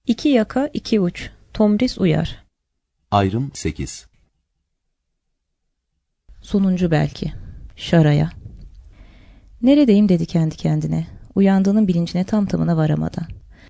İki yaka iki uç. Tomris Uyar. Ayrım 8. Sonuncu belki. Şaraya. Neredeyim dedi kendi kendine. Uyandığının bilincine tam tamına varamadan.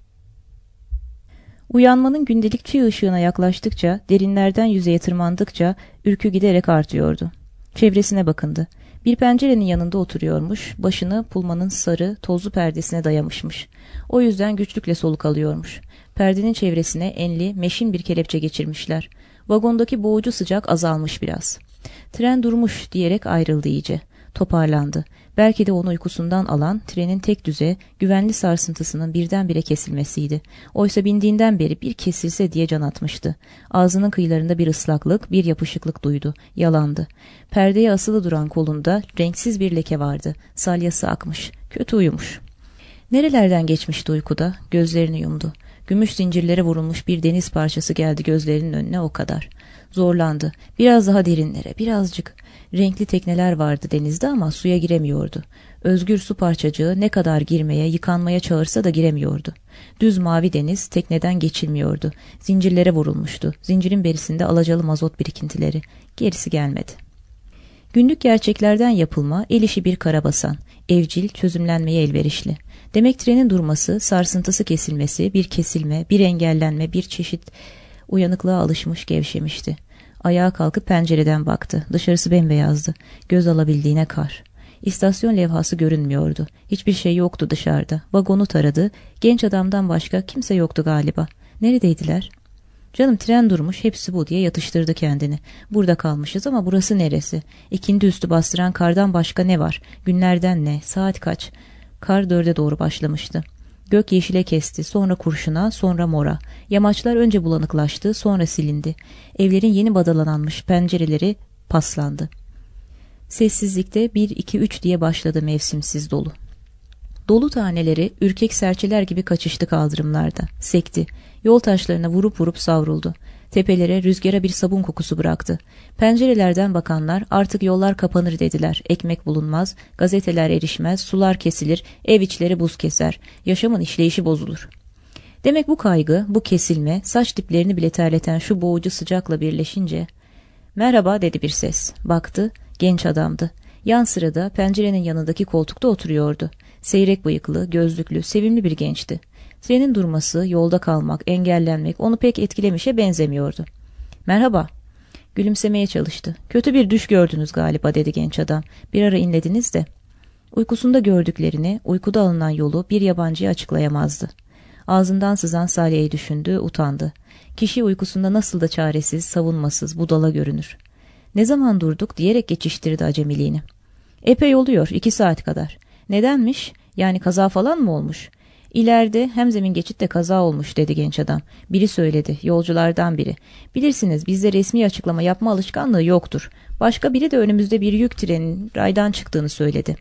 Uyanmanın gündelik çiğ ışığına yaklaştıkça, derinlerden yüzeye tırmandıkça ürkü giderek artıyordu. Çevresine bakındı. Bir pencerenin yanında oturuyormuş, başını pulmanın sarı, tozlu perdesine dayamışmış. O yüzden güçlükle soluk alıyormuş. Perdenin çevresine enli, meşin bir kelepçe geçirmişler. Vagondaki boğucu sıcak azalmış biraz. Tren durmuş diyerek ayrıldı iyice. Toparlandı. Belki de onu uykusundan alan trenin tek düze, güvenli sarsıntısının birdenbire kesilmesiydi. Oysa bindiğinden beri bir kesilse diye can atmıştı. Ağzının kıyılarında bir ıslaklık, bir yapışıklık duydu. Yalandı. Perdeye asılı duran kolunda renksiz bir leke vardı. Salyası akmış. Kötü uyumuş. Nerelerden geçmişti uykuda? Gözlerini yumdu. Gümüş zincirlere vurulmuş bir deniz parçası geldi gözlerinin önüne, o kadar. Zorlandı. Biraz daha derinlere, birazcık. Renkli tekneler vardı denizde ama suya giremiyordu. Özgür su parçacığı ne kadar girmeye, yıkanmaya çağırsa da giremiyordu. Düz mavi deniz tekneden geçilmiyordu. Zincirlere vurulmuştu. Zincirin berisinde alacalı mazot birikintileri. Gerisi gelmedi. Günlük gerçeklerden yapılma, el işi bir karabasan. Evcil, çözümlenmeye elverişli. Demek trenin durması, sarsıntısı kesilmesi, bir kesilme, bir engellenme, bir çeşit uyanıklığa alışmış, gevşemişti. Ayağa kalkıp pencereden baktı. Dışarısı bembeyazdı. Göz alabildiğine kar. İstasyon levhası görünmüyordu. Hiçbir şey yoktu dışarıda. Vagonu taradı. Genç adamdan başka kimse yoktu galiba. Neredeydiler? Canım, tren durmuş, hepsi bu diye yatıştırdı kendini. Burada kalmışız ama burası neresi? İkindi üstü bastıran kardan başka ne var? Günlerden ne? Saat kaç? Kar 4'e doğru başlamıştı. Gök yeşile kesti, sonra kurşuna, sonra mora. Yamaçlar önce bulanıklaştı, sonra silindi. Evlerin yeni badalananmış pencereleri paslandı. Sessizlikte 1, 2, 3 diye başladı mevsimsiz dolu. Dolu taneleri ürkek serçeler gibi kaçıştı kaldırımlarda. Sekti. Yol taşlarına vurup vurup savruldu. Tepelere, rüzgara bir sabun kokusu bıraktı. Pencerelerden bakanlar artık yollar kapanır dediler. Ekmek bulunmaz, gazeteler erişmez, sular kesilir, ev içleri buz keser. Yaşamın işleyişi bozulur. Demek bu kaygı, bu kesilme, saç diplerini bile terleten şu boğucu sıcakla birleşince... "Merhaba," dedi bir ses. Baktı, genç adamdı. Yan sırada pencerenin yanındaki koltukta oturuyordu. Seyrek bıyıklı, gözlüklü, sevimli bir gençti. Trenin durması, yolda kalmak, engellenmek onu pek etkilemişe benzemiyordu. "Merhaba." Gülümsemeye çalıştı. "Kötü bir düş gördünüz galiba," dedi genç adam. "Bir ara inlediniz de." Uykusunda gördüklerini, uykuda alınan yolu bir yabancıya açıklayamazdı. Ağzından sızan salyeyi düşündü, utandı. Kişi uykusunda nasıl da çaresiz, savunmasız, budala görünür. "Ne zaman durduk?" diyerek geçiştirdi acemiliğini. "Epey oluyor, 2 saat kadar." "Nedenmiş? Yani kaza falan mı olmuş?" "İleride hemzemin geçitte kaza olmuş," dedi genç adam. "Biri söyledi, yolculardan biri. Bilirsiniz, bizde resmi açıklama yapma alışkanlığı yoktur. Başka biri de önümüzde bir yük trenin raydan çıktığını söyledi."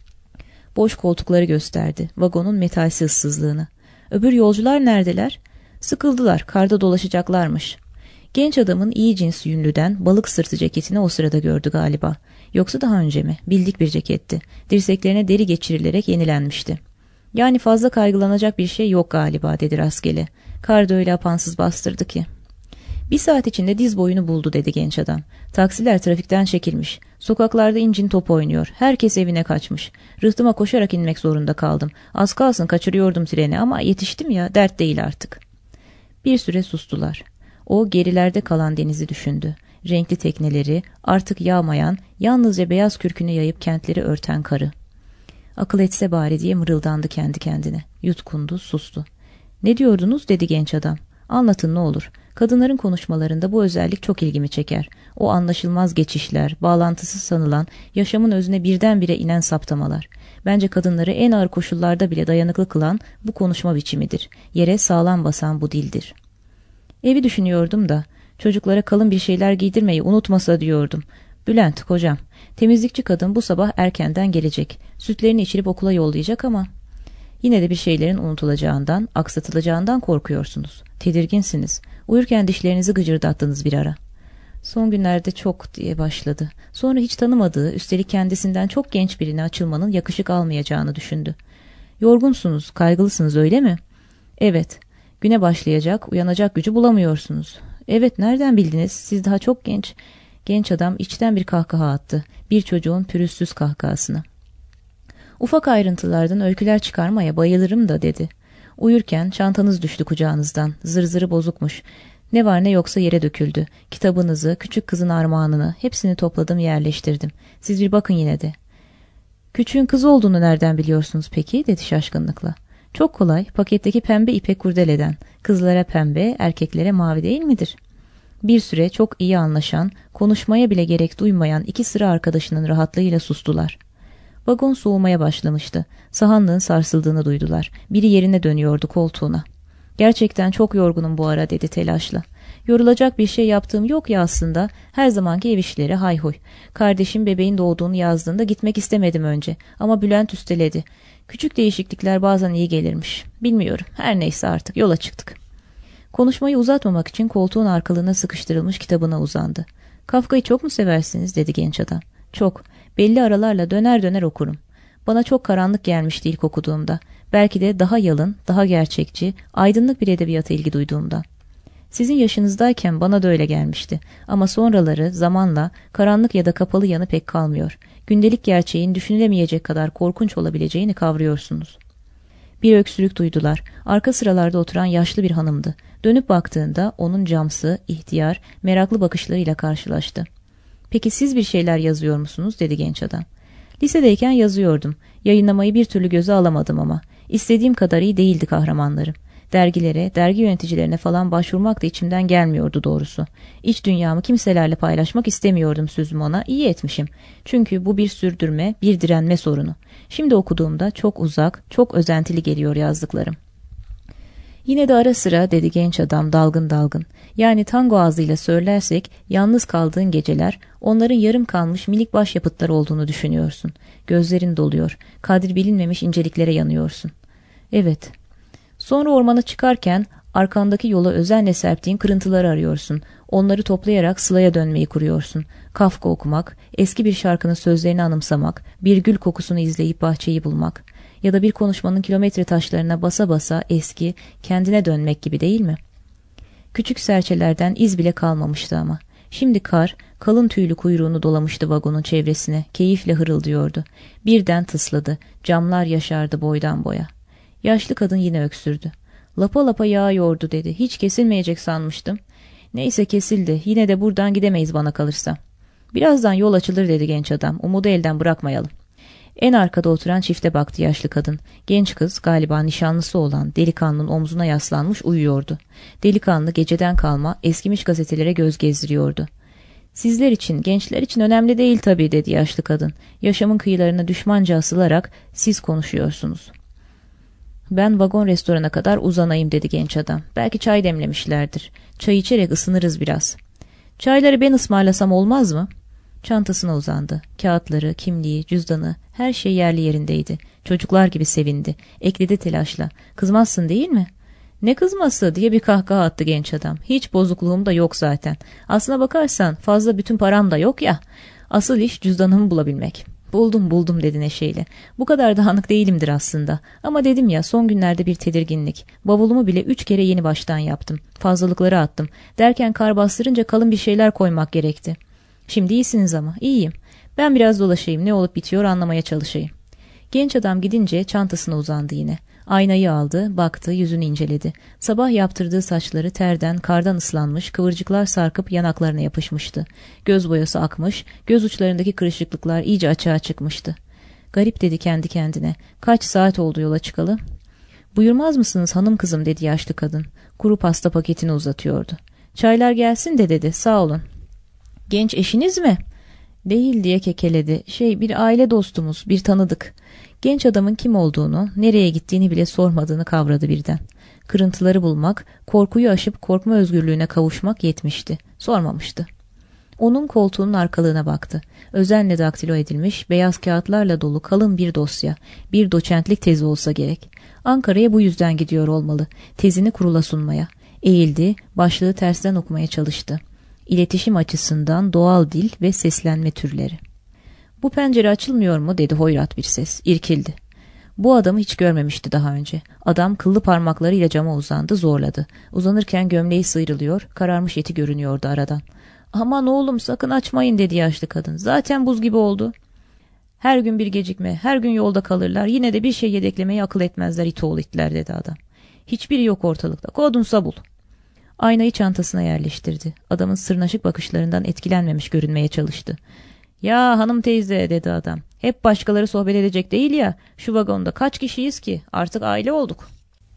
Boş koltukları gösterdi, vagonun metalsi ıssızlığını. "Öbür yolcular neredeler?" "Sıkıldılar, karda dolaşacaklarmış." Genç adamın iyi cins yünlüden balık sırtı ceketini o sırada gördü galiba. Yoksa daha önce mi? Bildik bir ceketti. Dirseklerine deri geçirilerek yenilenmişti. "Yani fazla kaygılanacak bir şey yok galiba," dedi rastgele. "Kar da öyle apansız bastırdı ki." 1 saat içinde diz boyunu buldu, dedi genç adam. Taksiler trafikten çekilmiş. Sokaklarda incin top oynuyor. Herkes evine kaçmış. Rıhtıma koşarak inmek zorunda kaldım. Az kalsın kaçırıyordum treni ama yetiştim ya, dert değil artık. Bir süre sustular. O gerilerde kalan denizi düşündü. Renkli tekneleri, artık yağmayan, yalnızca beyaz kürkünü yayıp kentleri örten karı. Akıl etse bari diye mırıldandı kendi kendine. Yutkundu, sustu. "Ne diyordunuz?" dedi genç adam. "Anlatın ne olur. Kadınların konuşmalarında bu özellik çok ilgimi çeker. O anlaşılmaz geçişler, bağlantısız sanılan, yaşamın özüne birdenbire inen saptamalar. Bence kadınları en ağır koşullarda bile dayanıklı kılan bu konuşma biçimidir. Yere sağlam basan bu dildir." "Evi düşünüyordum da, çocuklara kalın bir şeyler giydirmeyi unutmasa diyordum. Bülent, kocam, temizlikçi kadın bu sabah erkenden gelecek. Sütlerini içirip okula yollayacak ama... Yine de bir şeylerin unutulacağından, aksatılacağından korkuyorsunuz. Tedirginsiniz. Uyurken dişlerinizi gıcırdattınız bir ara." "Son günlerde çok," diye başladı. Sonra hiç tanımadığı, üstelik kendisinden çok genç birine açılmanın yakışık almayacağını düşündü. "Yorgunsunuz, kaygılısınız öyle mi?" "Evet." Güne başlayacak, uyanacak gücü bulamıyorsunuz. Evet, nereden bildiniz? Siz daha çok genç. Genç adam içten bir kahkaha attı. Bir çocuğun pürüzsüz kahkahasını. Ufak ayrıntılardan öyküler çıkarmaya bayılırım da dedi. Uyurken çantanız düştü kucağınızdan. Zırzırı bozukmuş. Ne var ne yoksa yere döküldü. Kitabınızı, küçük kızın armağanını hepsini topladım, yerleştirdim. Siz bir bakın yine de. Küçüğün kız olduğunu nereden biliyorsunuz peki? Dedi şaşkınlıkla. Çok kolay, paketteki pembe ipek kurdeleden. Kızlara pembe, erkeklere mavi değil midir? Bir süre çok iyi anlaşan, konuşmaya bile gerek duymayan iki sıra arkadaşının rahatlığıyla sustular. Vagon soğumaya başlamıştı. Sahanlığın sarsıldığını duydular. Biri yerine dönüyordu koltuğuna. Gerçekten çok yorgunum bu ara dedi telaşla. Yorulacak bir şey yaptığım yok ya aslında. Her zamanki ev işleri hayhuy. Kardeşim bebeğin doğduğunu yazdığında gitmek istemedim önce. Ama Bülent üsteledi. Küçük değişiklikler bazen iyi gelirmiş. Bilmiyorum. Her neyse artık yola çıktık. Konuşmayı uzatmamak için koltuğun arkalığına sıkıştırılmış kitabına uzandı. Kafka'yı çok mu seversiniz dedi genç adam. Çok. Belli aralarla döner döner okurum. Bana çok karanlık gelmişti ilk okuduğumda. Belki de daha yalın, daha gerçekçi, aydınlık bir edebiyata ilgi duyduğumdan. Sizin yaşınızdayken bana da öyle gelmişti. Ama sonraları zamanla karanlık ya da kapalı yanı pek kalmıyor. Gündelik gerçeğin düşünülemeyecek kadar korkunç olabileceğini kavruyorsunuz. Bir öksürük duydular. Arka sıralarda oturan yaşlı bir hanımdı. Dönüp baktığında onun camsı, ihtiyar, meraklı bakışlarıyla karşılaştı. Peki siz bir şeyler yazıyor musunuz? Dedi genç adam. Lisedeyken yazıyordum. Yayınlamayı bir türlü göze alamadım ama. İstediğim kadar iyi değildi kahramanlarım. Dergilere, dergi yöneticilerine falan başvurmak da içimden gelmiyordu doğrusu. İç dünyamı kimselerle paylaşmak istemiyordum sözüm ona. İyi etmişim. Çünkü bu bir sürdürme, bir direnme sorunu. Şimdi okuduğumda çok uzak, çok özentili geliyor yazdıklarım. Yine de ara sıra dedi genç adam dalgın dalgın. Yani tango ağzıyla söylersek yalnız kaldığın geceler onların yarım kalmış minik başyapıtlar olduğunu düşünüyorsun. Gözlerin doluyor. Kadir bilinmemiş inceliklere yanıyorsun. Evet. Sonra ormana çıkarken arkandaki yola özenle serptiğin kırıntıları arıyorsun. Onları toplayarak Sıla'ya dönmeyi kuruyorsun. Kafka okumak, eski bir şarkının sözlerini anımsamak, bir gül kokusunu izleyip bahçeyi bulmak ya da bir konuşmanın kilometre taşlarına basa basa eski, kendine dönmek gibi değil mi? Küçük serçelerden iz bile kalmamıştı ama. Şimdi kar, kalın tüylü kuyruğunu dolamıştı vagonun çevresine, keyifle hırıldıyordu. Birden tısladı, camlar yaşardı boydan boya. Yaşlı kadın yine öksürdü. Lapa lapa yağıyordu dedi. Hiç kesilmeyecek sanmıştım. Neyse kesildi. Yine de buradan gidemeyiz bana kalırsa. Birazdan yol açılır dedi genç adam. Umudu elden bırakmayalım. En arkada oturan çifte baktı yaşlı kadın. Genç kız galiba nişanlısı olan delikanlının omzuna yaslanmış uyuyordu. Delikanlı geceden kalma eskimiş gazetelere göz gezdiriyordu. Sizler için, gençler için önemli değil tabii dedi yaşlı kadın. Yaşamın kıyılarına düşmanca asılarak siz konuşuyorsunuz. Ben vagon restorana kadar uzanayım dedi genç adam. Belki çay demlemişlerdir. Çay içerek ısınırız biraz. Çayları ben ısmarlasam olmaz mı? Çantasına uzandı. Kağıtları, kimliği, cüzdanı, her şey yerli yerindeydi. Çocuklar gibi sevindi. Ekledi telaşla. Kızmazsın değil mi? Ne kızması diye bir kahkaha attı genç adam. Hiç bozukluğum da yok zaten. Aslına bakarsan fazla bütün param da yok ya. Asıl iş cüzdanımı bulabilmek. Buldum dedi neşeyle. Bu kadar dağınık değilimdir aslında. Ama dedim ya son günlerde bir tedirginlik. Bavulumu bile 3 kere yeni baştan yaptım. Fazlalıkları attım. Derken kar bastırınca kalın bir şeyler koymak gerekti. Şimdi iyisiniz ama. İyiyim. Ben biraz dolaşayım. Ne olup bitiyor anlamaya çalışayım. Genç adam gidince çantasına uzandı yine. Aynayı aldı, baktı, yüzünü inceledi. Sabah yaptırdığı saçları terden, kardan ıslanmış, kıvırcıklar sarkıp yanaklarına yapışmıştı. Göz boyası akmış, göz uçlarındaki kırışıklıklar iyice açığa çıkmıştı. Garip dedi kendi kendine. Kaç saat oldu yola çıkalı? Buyurmaz mısınız hanım kızım dedi yaşlı kadın. Kuru pasta paketini uzatıyordu. Çaylar gelsin de dedi, sağ olun. Genç eşiniz mi? Değil diye kekeledi. Bir aile dostumuz, bir tanıdık. Genç adamın kim olduğunu, nereye gittiğini bile sormadığını kavradı birden. Kırıntıları bulmak, korkuyu aşıp korkma özgürlüğüne kavuşmak yetmişti. Sormamıştı. Onun koltuğunun arkalığına baktı. Özenle daktilo edilmiş, beyaz kağıtlarla dolu kalın bir dosya. Bir doçentlik tezi olsa gerek. Ankara'ya bu yüzden gidiyor olmalı. Tezini kurula sunmaya. Eğildi, başlığı tersten okumaya çalıştı. İletişim açısından doğal dil ve seslenme türleri. Bu pencere açılmıyor mu dedi hoyrat bir ses. İrkildi. Bu adamı hiç görmemişti daha önce. Adam kıllı parmaklarıyla cama uzandı, zorladı. Uzanırken gömleği sıyrılıyor, kararmış eti görünüyordu aradan. "Aman oğlum, sakın açmayın," dedi yaşlı kadın. "Zaten buz gibi oldu. Her gün bir gecikme, her gün yolda kalırlar. Yine de bir şey yedeklemeyi akıl etmezler, it oğlu itler," dedi adam. "Hiçbiri yok ortalıkta. Kodunsa bul." Aynayı çantasına yerleştirdi. Adamın sırnaşık bakışlarından etkilenmemiş görünmeye çalıştı. "Ya hanım teyze," dedi adam. "Hep başkaları sohbet edecek değil ya. Şu vagonda kaç kişiyiz ki? Artık aile olduk."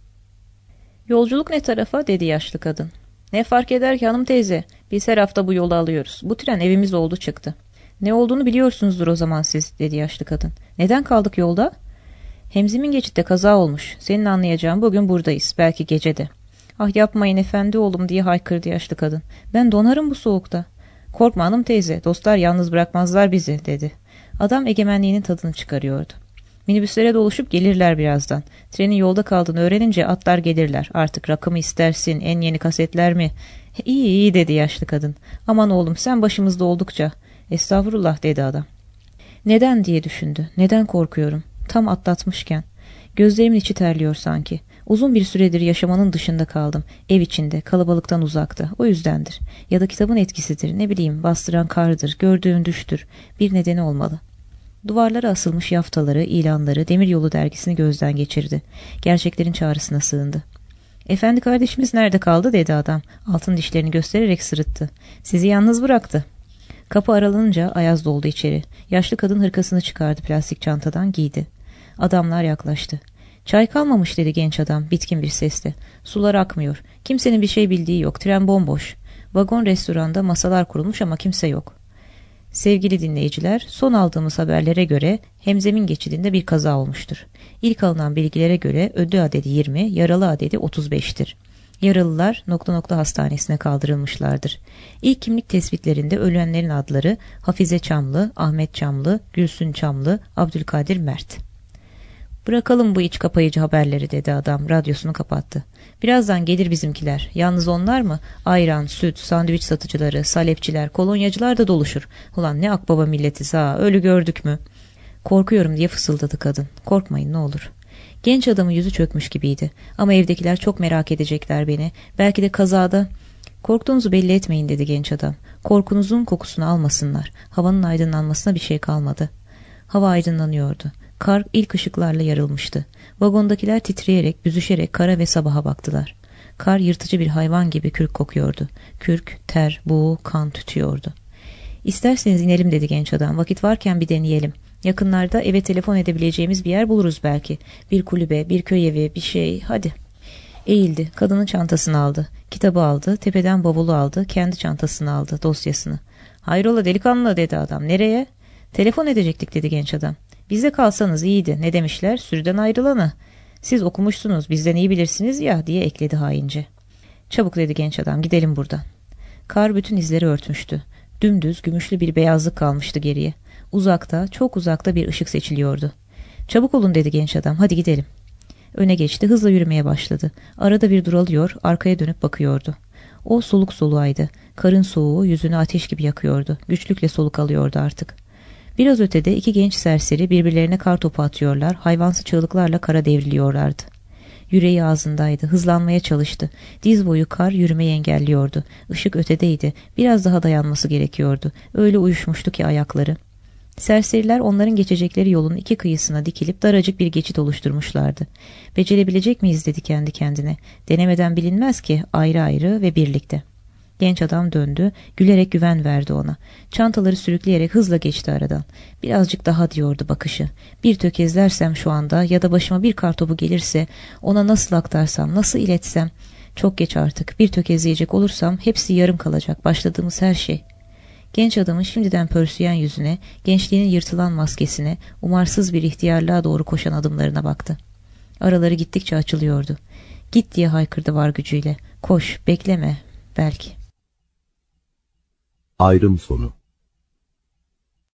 "Yolculuk ne tarafa?" dedi yaşlı kadın. "Ne fark eder ki hanım teyze? Biz her hafta bu yolu alıyoruz. Bu tren evimiz oldu çıktı." "Ne olduğunu biliyorsunuzdur o zaman siz," dedi yaşlı kadın. "Neden kaldık yolda?" "Hemzimin geçitte kaza olmuş. Senin anlayacağın bugün buradayız. Belki gecede." "Ah yapmayın efendi oğlum," diye haykırdı yaşlı kadın. "Ben donarım bu soğukta." "Korkma hanım teyze, dostlar yalnız bırakmazlar bizi," dedi. Adam egemenliğinin tadını çıkarıyordu. "Minibüslere doluşup gelirler birazdan. Trenin yolda kaldığını öğrenince atlar gelirler. Artık rakı mı istersin, en yeni kasetler mi?" "İyi iyi," dedi yaşlı kadın. "Aman oğlum, sen başımızda oldukça." "Estağfurullah," dedi adam. "Neden?" diye düşündü. "Neden korkuyorum? Tam atlatmışken. Gözlerimin içi terliyor sanki. Uzun bir süredir yaşamanın dışında kaldım. Ev içinde, kalabalıktan uzakta. O yüzdendir. Ya da kitabın etkisidir. Ne bileyim, bastıran kardır, gördüğün düştür. Bir nedeni olmalı." Duvarlara asılmış yaftaları, ilanları, Demiryolu dergisini gözden geçirdi. Gerçeklerin çağrısına sığındı. "Efendi kardeşimiz nerede kaldı?" dedi adam. Altın dişlerini göstererek sırıttı. "Sizi yalnız bıraktı." Kapı aralanınca Ayaz doldu içeri. Yaşlı kadın hırkasını çıkardı plastik çantadan, giydi. Adamlar yaklaştı. "Çay kalmamış," dedi genç adam bitkin bir sesle. "Sular akmıyor. Kimsenin bir şey bildiği yok. Tren bomboş. Vagon restoranda masalar kurulmuş ama kimse yok." Sevgili dinleyiciler, son aldığımız haberlere göre Hemzemin geçidinde bir kaza olmuştur. İlk alınan bilgilere göre ölü adedi 20, yaralı adedi 35'tir. Yaralılar ... hastanesine kaldırılmışlardır. İlk kimlik tespitlerinde ölenlerin adları Hafize Çamlı, Ahmet Çamlı, Gülsün Çamlı, Abdülkadir Mert. "Bırakalım bu iç kapayıcı haberleri," dedi adam, radyosunu kapattı. "Birazdan gelir bizimkiler. Yalnız onlar mı? Ayran, süt, sandviç satıcıları, salepçiler, kolonyacılar da doluşur. Ulan ne akbaba milletiz ha, ölü gördük mü?" "Korkuyorum," diye fısıldadı kadın. "Korkmayın ne olur." Genç adamın yüzü çökmüş gibiydi. "Ama evdekiler çok merak edecekler beni. Belki de kazada..." "Korktuğunuzu belli etmeyin," dedi genç adam. "Korkunuzun kokusunu almasınlar. Havanın aydınlanmasına bir şey kalmadı." Hava aydınlanıyordu. Kar ilk ışıklarla yarılmıştı. Vagondakiler titreyerek, büzüşerek kara ve sabaha baktılar. Kar yırtıcı bir hayvan gibi kürk kokuyordu. Kürk, ter, buğu, kan tütüyordu. "İsterseniz inelim," dedi genç adam. "Vakit varken bir deneyelim. Yakınlarda eve telefon edebileceğimiz bir yer buluruz belki. Bir kulübe, bir köy evi, bir şey. Hadi." Eğildi. Kadının çantasını aldı. Kitabı aldı. Tepeden bavulu aldı. Kendi çantasını aldı. Dosyasını. "Hayrola delikanlı," dedi adam. "Nereye?" "Telefon edecektik," dedi genç adam. "Bizde kalsanız iyiydi. Ne demişler? Sürüden ayrılanı. Siz okumuşsunuz, bizden iyi bilirsiniz ya," diye ekledi haince. "Çabuk," dedi genç adam. "Gidelim buradan." Kar bütün izleri örtmüştü. Dümdüz, gümüşlü bir beyazlık kalmıştı geriye. Uzakta, çok uzakta bir ışık seçiliyordu. "Çabuk olun," dedi genç adam. "Hadi gidelim." Öne geçti, hızla yürümeye başladı. Arada bir duralıyor, arkaya dönüp bakıyordu. O soluk soluğaydı. Karın soğuğu yüzünü ateş gibi yakıyordu. Güçlükle soluk alıyordu artık. Biraz ötede iki genç serseri birbirlerine kar topu atıyorlar, hayvansı çığlıklarla kara devriliyorlardı. Yüreği ağzındaydı, hızlanmaya çalıştı. Diz boyu kar yürümeyi engelliyordu. Işık ötedeydi, biraz daha dayanması gerekiyordu. Öyle uyuşmuştu ki ayakları. Serseriler onların geçecekleri yolun iki kıyısına dikilip daracık bir geçit oluşturmuşlardı. "Becerebilecek miyiz?" dedi kendi kendine. "Denemeden bilinmez ki, ayrı ayrı ve birlikte." Genç adam döndü, gülerek güven verdi ona. Çantaları sürükleyerek hızla geçti aradan. "Birazcık daha," diyordu bakışı. "Bir tökezlersem şu anda ya da başıma bir kartopu gelirse ona nasıl aktarsam, nasıl iletsem. Çok geç artık. Bir tökezleyecek olursam hepsi yarım kalacak. Başladığımız her şey." Genç adamın şimdiden pörsüyen yüzüne, gençliğinin yırtılan maskesine, umarsız bir ihtiyarlığa doğru koşan adımlarına baktı. Araları gittikçe açılıyordu. "Git," diye haykırdı var gücüyle. "Koş, bekleme, belki." Ayrım sonu.